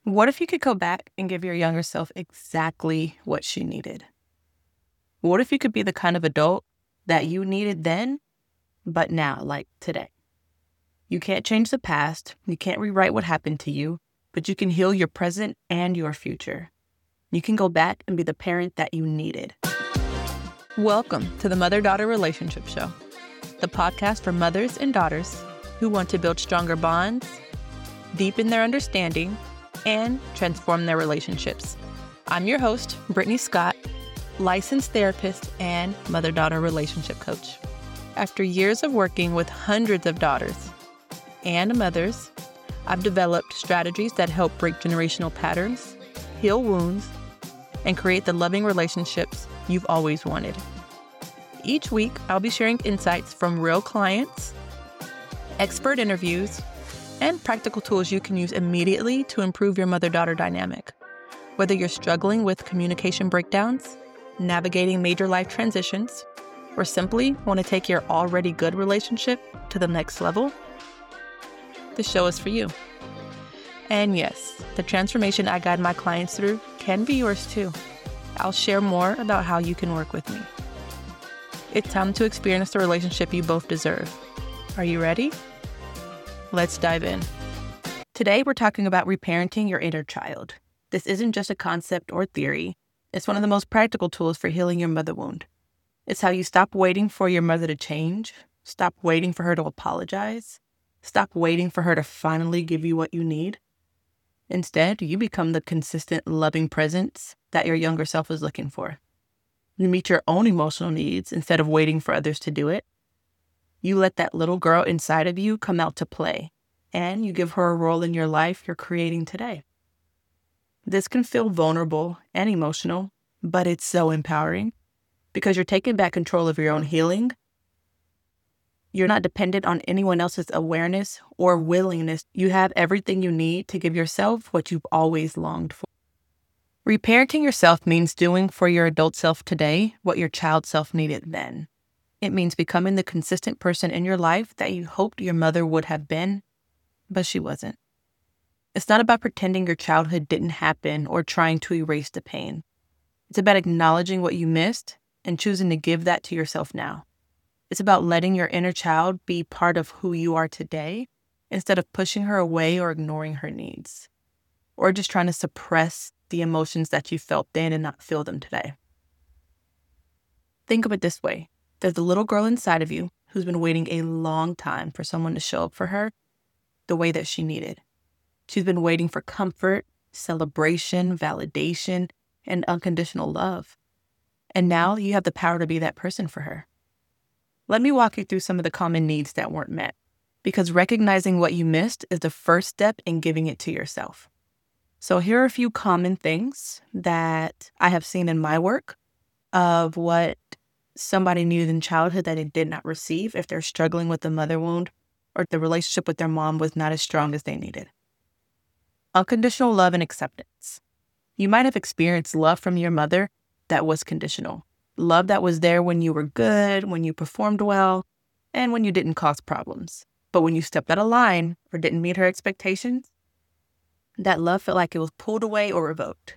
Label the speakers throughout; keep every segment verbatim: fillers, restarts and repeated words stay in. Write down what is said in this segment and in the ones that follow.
Speaker 1: What if you could go back and give your younger self exactly what she needed? What if you could be the kind of adult that you needed then, but now, like today? You can't change the past, you can't rewrite what happened to you, but you can heal your present and your future. You can go back and be the parent that you needed. Welcome to the Mother-Daughter Relationship Show, the podcast for mothers and daughters who want to build stronger bonds, deepen their understanding, and transform their relationships. I'm your host, Brittany Scott, licensed therapist and mother-daughter relationship coach. After years of working with hundreds of daughters and mothers, I've developed strategies that help break generational patterns, heal wounds, and create the loving relationships you've always wanted. Each week, I'll be sharing insights from real clients, expert interviews, and practical tools you can use immediately to improve your mother-daughter dynamic. Whether you're struggling with communication breakdowns, navigating major life transitions, or simply want to take your already good relationship to the next level, the show is for you. And yes, the transformation I guide my clients through can be yours too. I'll share more about how you can work with me. It's time to experience the relationship you both deserve. Are you ready? Let's dive in. Today, we're talking about reparenting your inner child. This isn't just a concept or theory. It's one of the most practical tools for healing your mother wound. It's how you stop waiting for your mother to change, stop waiting for her to apologize, stop waiting for her to finally give you what you need. Instead, you become the consistent, loving presence that your younger self is looking for. You meet your own emotional needs instead of waiting for others to do it. You let that little girl inside of you come out to play, and you give her a role in your life you're creating today. This can feel vulnerable and emotional, but it's so empowering because you're taking back control of your own healing. You're not dependent on anyone else's awareness or willingness. You have everything you need to give yourself what you've always longed for. Reparenting yourself means doing for your adult self today what your child self needed then. It means becoming the consistent person in your life that you hoped your mother would have been, but she wasn't. It's not about pretending your childhood didn't happen or trying to erase the pain. It's about acknowledging what you missed and choosing to give that to yourself now. It's about letting your inner child be part of who you are today instead of pushing her away or ignoring her needs, or just trying to suppress the emotions that you felt then and not feel them today. Think of it this way. There's a little girl inside of you who's been waiting a long time for someone to show up for her the way that she needed. She's been waiting for comfort, celebration, validation, and unconditional love. And now you have the power to be that person for her. Let me walk you through some of the common needs that weren't met, because recognizing what you missed is the first step in giving it to yourself. So here are a few common things that I have seen in my work of what somebody needed in childhood that they did not receive if they're struggling with the mother wound or the relationship with their mom was not as strong as they needed. Unconditional love and acceptance. You might have experienced love from your mother that was conditional. Love that was there when you were good, when you performed well, and when you didn't cause problems. But when you stepped out of line or didn't meet her expectations, that love felt like it was pulled away or revoked.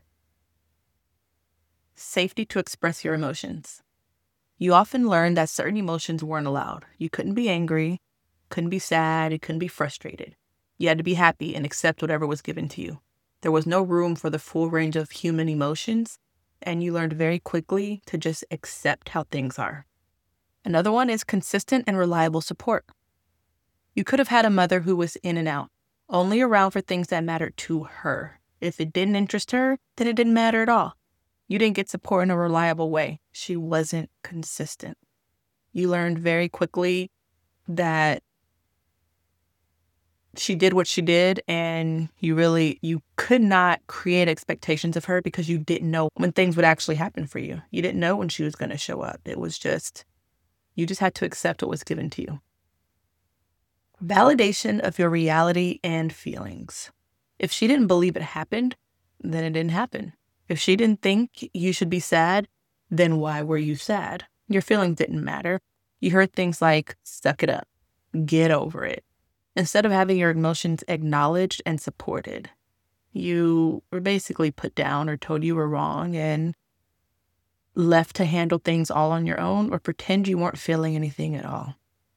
Speaker 1: Safety to express your emotions. You often learn that certain emotions weren't allowed. You couldn't be angry, couldn't be sad, you couldn't be frustrated. You had to be happy and accept whatever was given to you. There was no room for the full range of human emotions, and you learned very quickly to just accept how things are. Another one is consistent and reliable support. You could have had a mother who was in and out, only around for things that mattered to her. If it didn't interest her, then it didn't matter at all. You didn't get support in a reliable way. She wasn't consistent. You learned very quickly that she did what she did, and you really, you could not create expectations of her because you didn't know when things would actually happen for you. You didn't know when she was going to show up. It was just, you just had to accept what was given to you. Validation of your reality and feelings. If she didn't believe it happened, then it didn't happen. If she didn't think you should be sad, then why were you sad? Your feelings didn't matter. You heard things like, suck it up, get over it, instead of having your emotions acknowledged and supported. You were basically put down or told you were wrong and left to handle things all on your own or pretend you weren't feeling anything at all.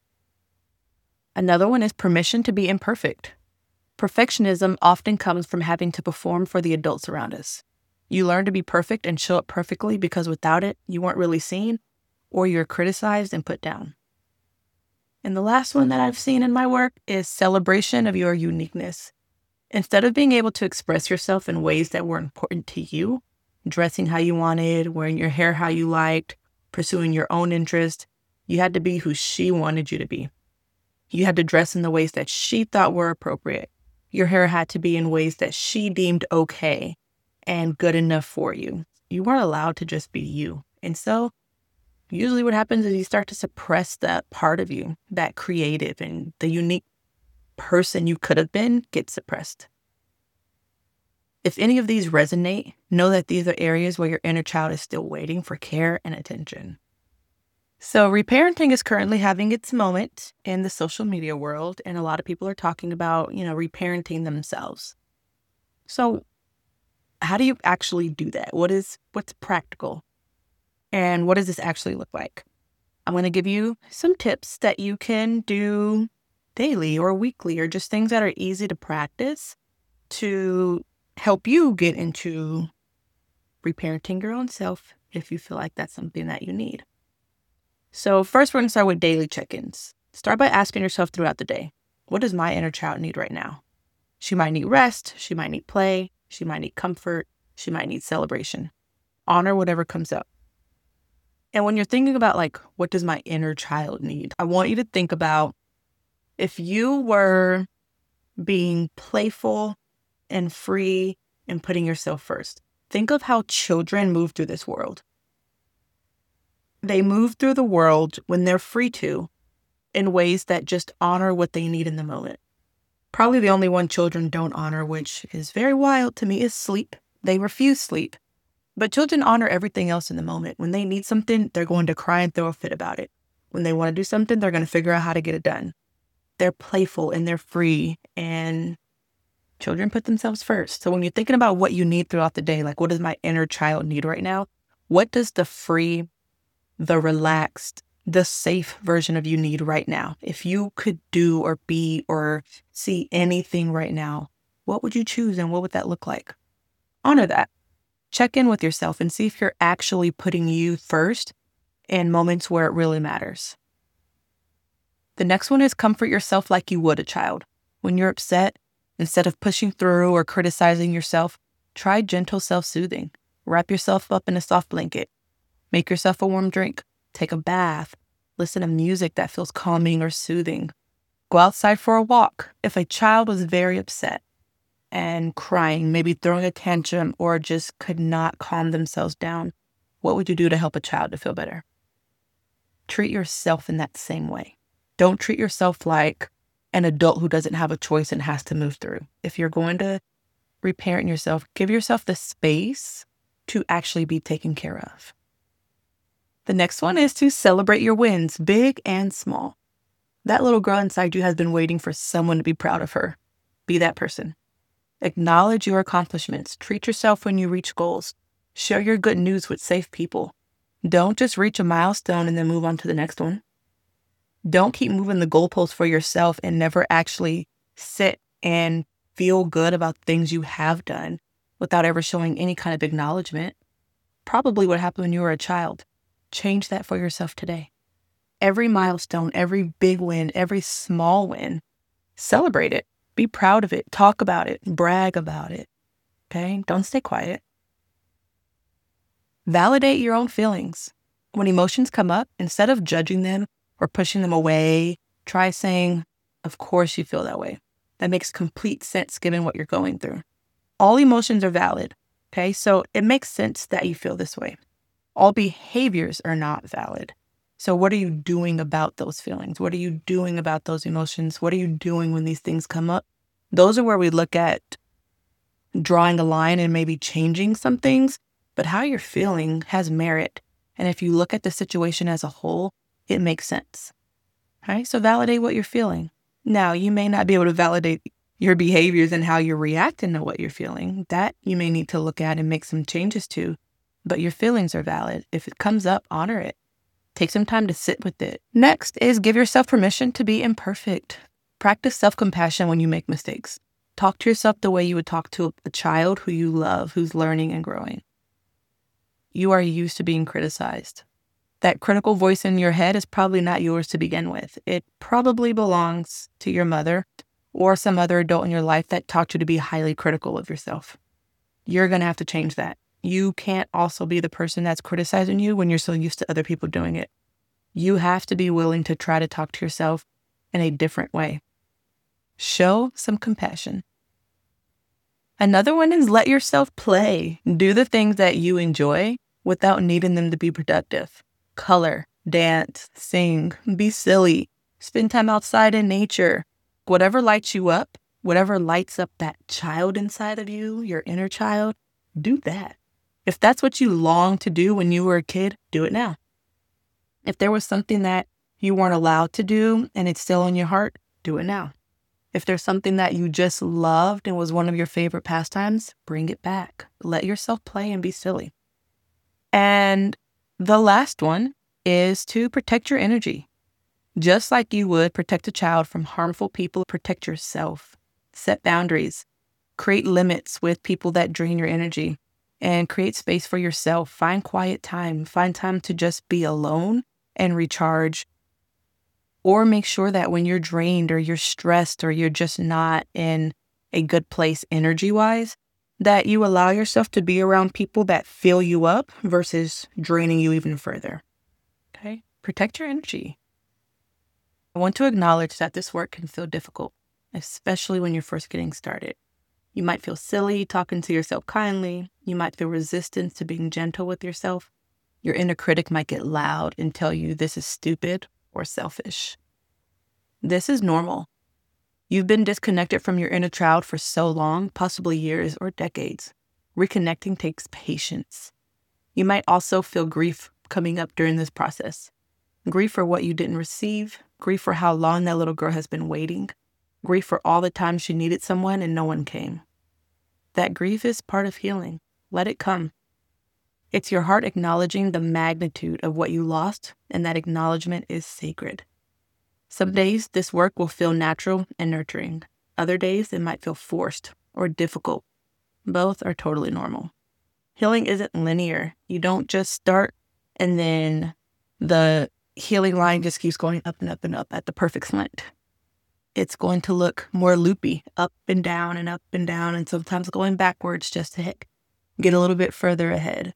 Speaker 1: Another one is permission to be imperfect. Perfectionism often comes from having to perform for the adults around us. You learn to be perfect and show up perfectly because without it, you weren't really seen or you're criticized and put down. And the last one that I've seen in my work is celebration of your uniqueness. Instead of being able to express yourself in ways that were important to you, dressing how you wanted, wearing your hair how you liked, pursuing your own interest, you had to be who she wanted you to be. You had to dress in the ways that she thought were appropriate. Your hair had to be in ways that she deemed okay and good enough for you. You weren't allowed to just be you. And so usually what happens is you start to suppress that part of you, that creative and the unique person you could have been gets suppressed. If any of these resonate, know that these are areas where your inner child is still waiting for care and attention. So reparenting is currently having its moment in the social media world, and a lot of people are talking about, you know, reparenting themselves. So how do you actually do that? What is, what's practical? And what does this actually look like? I'm going to give you some tips that you can do daily or weekly or just things that are easy to practice to help you get into reparenting your own self if you feel like that's something that you need. So first, we're going to start with daily check-ins. Start by asking yourself throughout the day, what does my inner child need right now? She might need rest. She might need play. She might need comfort. She might need celebration. Honor whatever comes up. And when you're thinking about like, what does my inner child need? I want you to think about if you were being playful and free and putting yourself first. Think of how children move through this world. They move through the world when they're free to, in ways that just honor what they need in the moment. Probably the only one children don't honor, which is very wild to me, is sleep. They refuse sleep. But children honor everything else in the moment. When they need something, they're going to cry and throw a fit about it. When they want to do something, they're going to figure out how to get it done. They're playful and they're free, and children put themselves first. So when you're thinking about what you need throughout the day, like what does my inner child need right now? What does the free, the relaxed, the safe version of you need right now? If you could do or be or see anything right now, what would you choose and what would that look like? Honor that. Check in with yourself and see if you're actually putting you first in moments where it really matters. The next one is comfort yourself like you would a child. When you're upset, instead of pushing through or criticizing yourself, try gentle self-soothing. Wrap yourself up in a soft blanket. Make yourself a warm drink. Take a bath. Listen to music that feels calming or soothing. Go outside for a walk. If a child was very upset and crying, maybe throwing a tantrum, or just could not calm themselves down, what would you do to help a child to feel better? Treat yourself in that same way. Don't treat yourself like an adult who doesn't have a choice and has to move through. If you're going to reparent yourself, give yourself the space to actually be taken care of. The next one is to celebrate your wins, big and small. That little girl inside you has been waiting for someone to be proud of her. Be that person. Acknowledge your accomplishments. Treat yourself when you reach goals. Share your good news with safe people. Don't just reach a milestone and then move on to the next one. Don't keep moving the goalposts for yourself and never actually sit and feel good about things you have done without ever showing any kind of acknowledgement. Probably what happened when you were a child. Change that for yourself today. Every milestone, every big win, every small win, celebrate it. Be proud of it. Talk about it. Brag about it. Okay? Don't stay quiet. Validate your own feelings. When emotions come up, instead of judging them or pushing them away, try saying, of course you feel that way. That makes complete sense given what you're going through. All emotions are valid. Okay? So it makes sense that you feel this way. All behaviors are not valid. So what are you doing about those feelings? What are you doing about those emotions? What are you doing when these things come up? Those are where we look at drawing a line and maybe changing some things, but how you're feeling has merit. And if you look at the situation as a whole, it makes sense. Okay? So validate what you're feeling. Now, you may not be able to validate Your behaviors and how you're reacting to what you're feeling, that you may need to look at and make some changes to. But your feelings are valid. If it comes up, honor it. Take some time to sit with it. Next is give yourself permission to be imperfect. Practice self-compassion when you make mistakes. Talk to yourself the way you would talk to a child who you love, who's learning and growing. You are used to being criticized. That critical voice in your head is probably not yours to begin with. It probably belongs to your mother or some other adult in your life that taught you to be highly critical of yourself. You're going to have to change that. You can't also be the person that's criticizing you when you're so used to other people doing it. You have to be willing to try to talk to yourself in a different way. Show some compassion. Another one is let yourself play. Do the things that you enjoy without needing them to be productive. Color, dance, sing, be silly, spend time outside in nature. Whatever lights you up, whatever lights up that child inside of you, your inner child, do that. If that's what you longed to do when you were a kid, do it now. If there was something that you weren't allowed to do and it's still in your heart, do it now. If there's something that you just loved and was one of your favorite pastimes, bring it back. Let yourself play and be silly. And the last one is to protect your energy. Just like you would protect a child from harmful people, protect yourself. Set boundaries. Create limits with people that drain your energy. And create space for yourself. Find quiet time. Find time to just be alone and recharge. Or make sure that when you're drained or you're stressed or you're just not in a good place energy-wise, that you allow yourself to be around people that fill you up versus draining you even further. Okay? Protect your energy. I want to acknowledge that this work can feel difficult, especially when you're first getting started. You might feel silly talking to yourself kindly. You might feel resistance to being gentle with yourself. Your inner critic might get loud and tell you this is stupid or selfish. This is normal. You've been disconnected from your inner child for so long, possibly years or decades. Reconnecting takes patience. You might also feel grief coming up during this process. Grief for what you didn't receive. Grief for how long that little girl has been waiting. Grief for all the times she needed someone and no one came. That grief is part of healing. Let it come. It's your heart acknowledging the magnitude of what you lost, and that acknowledgement is sacred. Some days this work will feel natural and nurturing. Other days it might feel forced or difficult. Both are totally normal. Healing isn't linear. You don't just start and then the healing line just keeps going up and up and up at the perfect slant. It's going to look more loopy, up and down and up and down, and sometimes going backwards just to hit, get a little bit further ahead.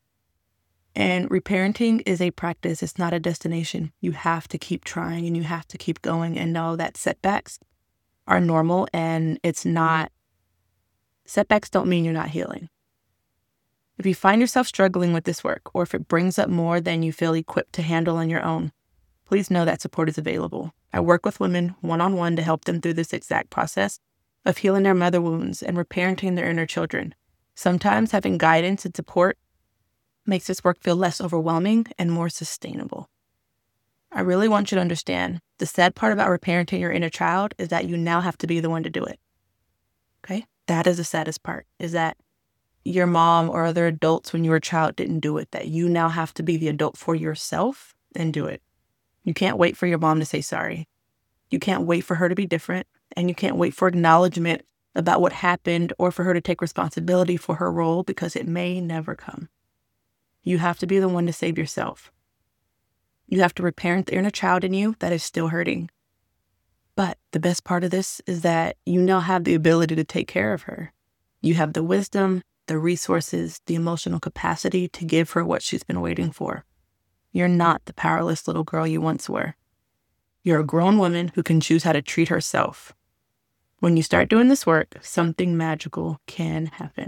Speaker 1: And reparenting is a practice. It's not a destination. You have to keep trying and you have to keep going and know that setbacks are normal, and it's not, setbacks don't mean you're not healing. If you find yourself struggling with this work, or if it brings up more than you feel equipped to handle on your own, please know that support is available. I work with women one-on-one to help them through this exact process of healing their mother wounds and reparenting their inner children. Sometimes having guidance and support makes this work feel less overwhelming and more sustainable. I really want you to understand the sad part about reparenting your inner child is that you now have to be the one to do it. Okay? That is the saddest part, is that your mom or other adults when you were a child didn't do it, that you now have to be the adult for yourself and do it. You can't wait for your mom to say sorry. You can't wait for her to be different, and you can't wait for acknowledgement about what happened or for her to take responsibility for her role, because it may never come. You have to be the one to save yourself. You have to reparent the inner child in you that is still hurting. But the best part of this is that you now have the ability to take care of her. You have the wisdom, the resources, the emotional capacity to give her what she's been waiting for. You're not the powerless little girl you once were. You're a grown woman who can choose how to treat herself. When you start doing this work, something magical can happen.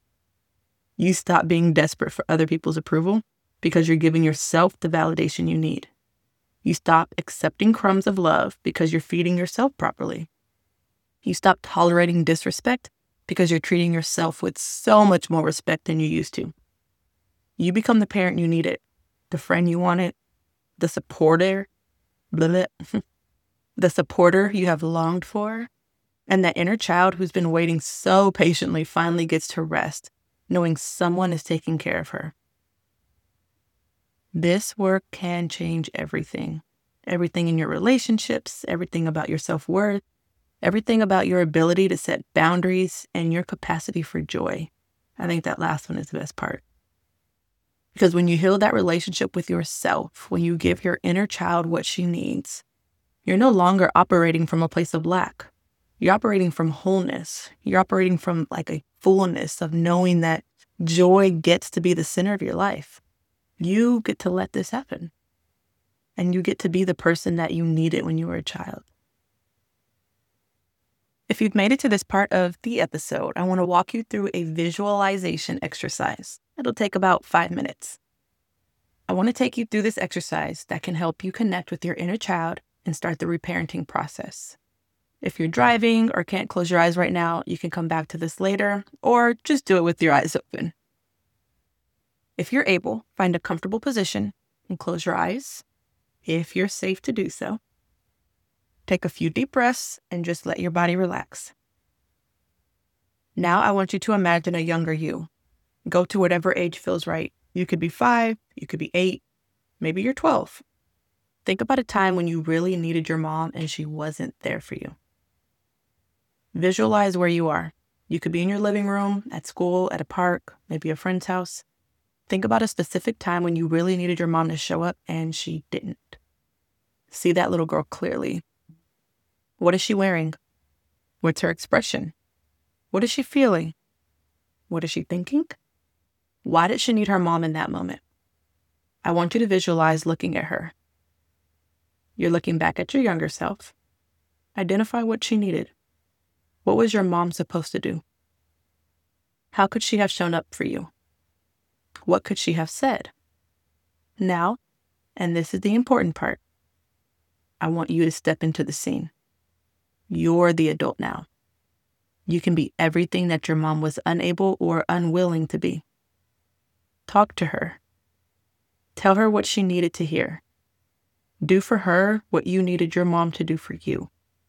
Speaker 1: You stop being desperate for other people's approval because you're giving yourself the validation you need. You stop accepting crumbs of love because you're feeding yourself properly. You stop tolerating disrespect because you're treating yourself with so much more respect than you used to. You become the parent you needed, the friend you wanted, the supporter, blah, blah, the supporter you have longed for, And that inner child who's been waiting so patiently finally gets to rest, knowing someone is taking care of her. This work can change everything. Everything in your relationships, everything about your self-worth, everything about your ability to set boundaries and your capacity for joy. I think that last one is the best part. Because when you heal that relationship with yourself, when you give your inner child what she needs, you're no longer operating from a place of lack. You're operating from wholeness. You're operating from like a fullness of knowing that joy gets to be the center of your life. You get to let this happen. And you get to be the person that you needed when you were a child. If you've made it to this part of the episode, I want to walk you through a visualization exercise. It'll take about five minutes. I want to take you through this exercise that can help you connect with your inner child and start the reparenting process. If you're driving or can't close your eyes right now, you can come back to this later, or just do it with your eyes open. If you're able, find a comfortable position and close your eyes, if you're safe to do so. Take a few deep breaths and just let your body relax. Now I want you to imagine a younger you. Go to whatever age feels right. You could be five, you could be eight, maybe you're twelve. Think about a time when you really needed your mom and she wasn't there for you. Visualize where you are. You could be in your living room, at school, at a park, maybe a friend's house. Think about a specific time when you really needed your mom to show up and she didn't. See that little girl clearly. What is she wearing? What's her expression? What is she feeling? What is she thinking? Why did she need her mom in that moment? I want you to visualize looking at her. You're looking back at your younger self. Identify what she needed. What was your mom supposed to do? How could she have shown up for you? What could she have said? Now, and this is the important part, I want you to step into the scene. You're the adult now. You can be everything that your mom was unable or unwilling to be. Talk to her. Tell her what she needed to hear. Do for her what you needed your mom to do for you.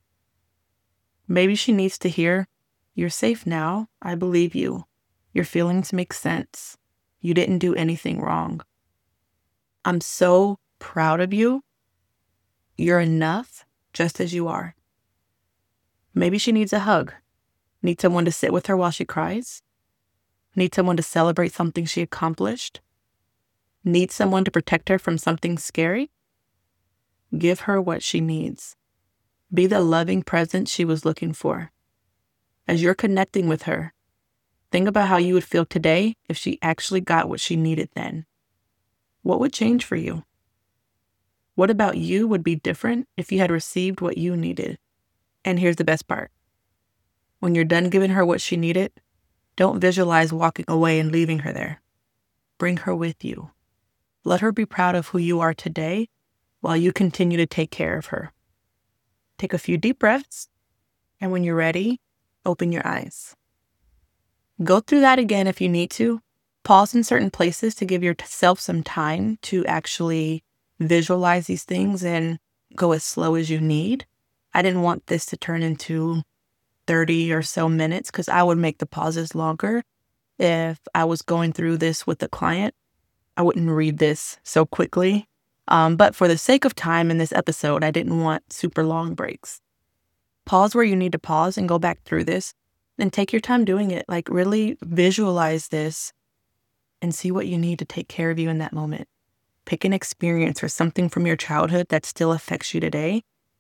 Speaker 1: Maybe she needs to hear, "You're safe now. I believe you. Your feelings make sense. You didn't do anything wrong. I'm so proud of you. You're enough just as you are." Maybe she needs a hug. Needs someone to sit with her while she cries. Needs someone to celebrate something she accomplished. Needs someone to protect her from something scary. Give her what she needs. Be the loving presence she was looking for. As you're connecting with her, think about how you would feel today if she actually got what she needed then. What would change for you? What about you would be different if you had received what you needed? And here's the best part. When you're done giving her what she needed, don't visualize walking away and leaving her there. Bring her with you. Let her be proud of who you are today while you continue to take care of her. Take a few deep breaths, and when you're ready, open your eyes. Go through that again if you need to. Pause in certain places to give yourself some time to actually visualize these things and go as slow as you need. I didn't want this to turn into thirty or so minutes because I would make the pauses longer. If I was going through this with a client, I wouldn't read this so quickly. Um, but for the sake of time in this episode, I didn't want super long breaks. Pause where you need to pause and go back through this and take your time doing it. Like really visualize this and see what you need to take care of you in that moment. Pick an experience or something from your childhood that still affects you today.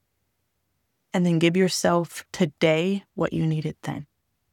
Speaker 1: And then give yourself today what you needed then.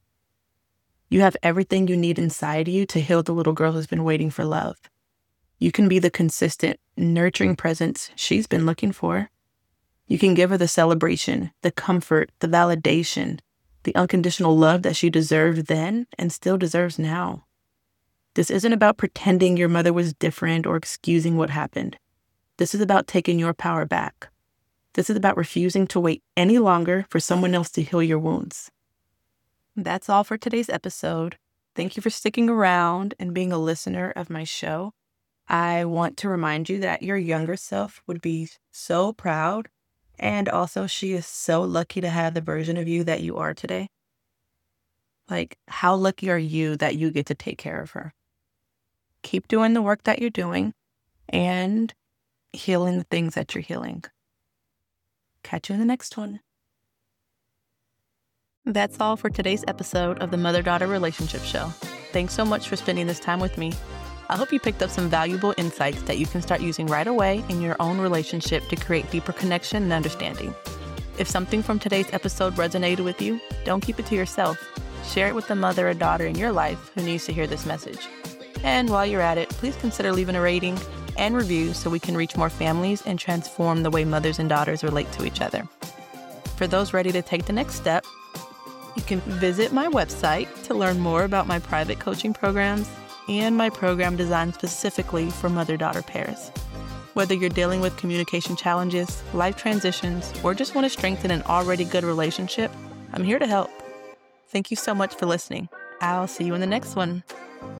Speaker 1: You have everything you need inside you to heal the little girl who's been waiting for love. You can be the consistent, nurturing presence she's been looking for. You can give her the celebration, the comfort, the validation, the unconditional love that she deserved then and still deserves now. This isn't about pretending your mother was different or excusing what happened. This is about taking your power back. This is about refusing to wait any longer for someone else to heal your wounds. That's all for today's episode. Thank you for sticking around and being a listener of my show. I want to remind you that your younger self would be so proud And also, she is so lucky to have the version of you that you are today. Like, how lucky are you that you get to take care of her? Keep doing the work that you're doing and healing the things that you're healing. Catch you in the next one. That's all for today's episode of the Mother-Daughter Relationship Show. Thanks so much for spending this time with me. I hope you picked up some valuable insights that you can start using right away in your own relationship to create deeper connection and understanding. If something from today's episode resonated with you, don't keep it to yourself. Share it with a mother or daughter in your life who needs to hear this message. And while you're at it, please consider leaving a rating and review so we can reach more families and transform the way mothers and daughters relate to each other. For those ready to take the next step, you can visit my website to learn more about my private coaching programs and my program designed specifically for mother-daughter pairs. Whether you're dealing with communication challenges, life transitions, or just want to strengthen an already good relationship, I'm here to help. Thank you so much for listening. I'll see you in the next one.